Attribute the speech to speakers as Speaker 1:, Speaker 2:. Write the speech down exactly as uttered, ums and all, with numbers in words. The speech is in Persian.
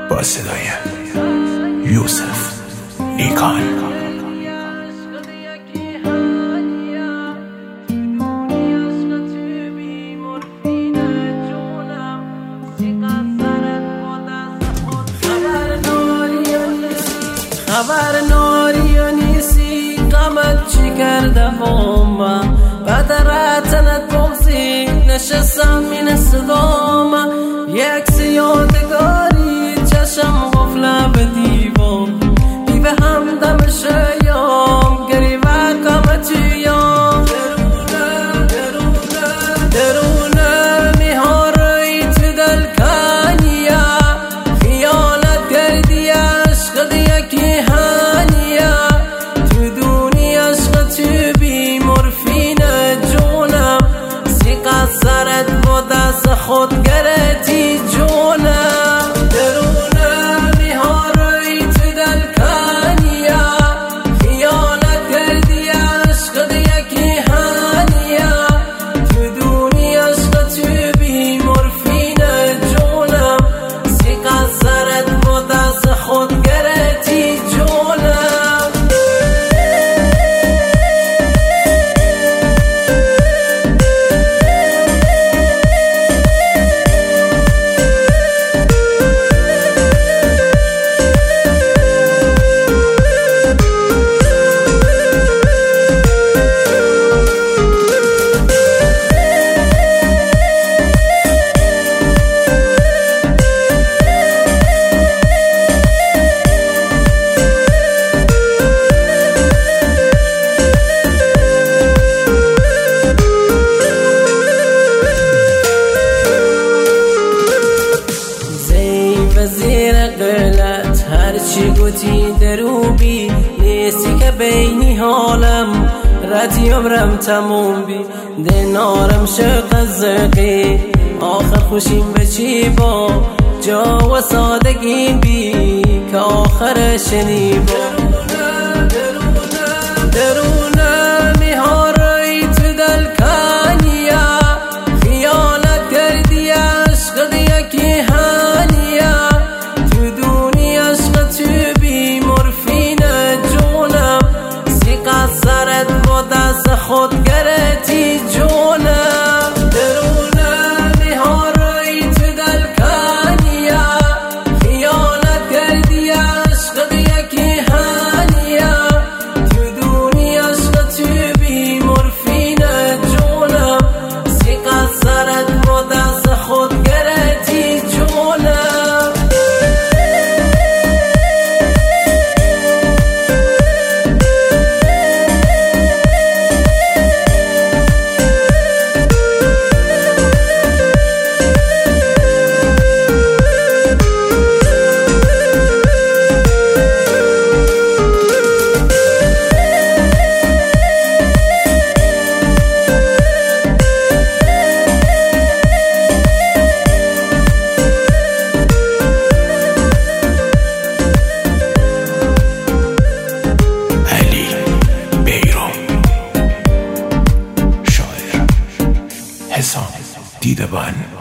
Speaker 1: با صدای یوسف نیکان.
Speaker 2: خبر ناری و نیسی قمت چی کرده بوما بدرتنت بغزی نشستم این صداما یک سیادگاری چشم غفله به دیوام دیوه همدم شیام گریوه قمتیام درونه درونه درونه میهاری تو دل کنیا خیانت کردی عشق دیگه هانیا تو دونی عشق تو بی مورفین جونم سیقه سرت با دست خود گرتی جونم درونه میهاری تو دل کنیا خیانت کردی عشق دیگه هانیا تو دونی عشق تو بی مورفین جونم سیقه سرت با دست خود گرتی جونم وزیر قلت هرچی گوتی دروبی نیستی که بینی حالم ردی عمرم تموم بی دنارم شق زقی آخر خوشیم به چی با جا و سادگی بی که آخر شنی با درونه درونه میهاری تو دل کنیا خیانت کردی عشق دیگه هانیا تو دونی عشق تو بی مورفین جونم سیقه سرت با دست خود گرتی جونم درونه میهاری تو دل کنیا خیانت کردی عشق دیگه هانیا تو دونی عشق تو بی مورفین جونم سیقه سرت با دست خود گرتی جونم
Speaker 1: حسام دیدبان.